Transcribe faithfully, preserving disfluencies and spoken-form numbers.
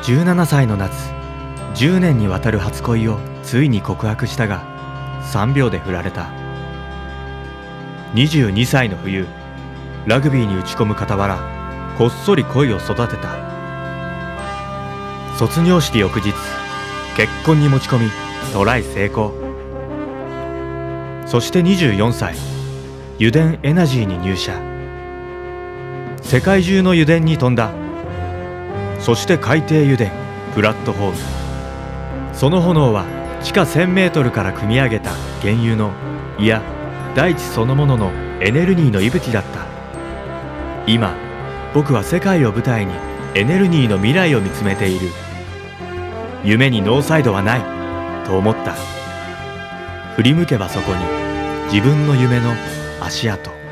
じゅうななさいの夏、じゅうねんにわたる初恋をついに告白したがさんびょうで振られた。にじゅうにさいの冬、ラグビーに打ち込む傍らこっそり恋を育てた。卒業式翌日、結婚に持ち込みトライ成功。そしてにじゅうよんさい、油田エナジーに入社。世界中の油田に飛んだ。そして海底油田プラットフォーム、その炎は地下せんメートルから汲み上げた原油の、いや大地そのもののエネルギーの息吹だった。今僕は世界を舞台にエネルギーの未来を見つめている。夢にノーサイドはないと思った。振り向けばそこに自分の夢の足跡。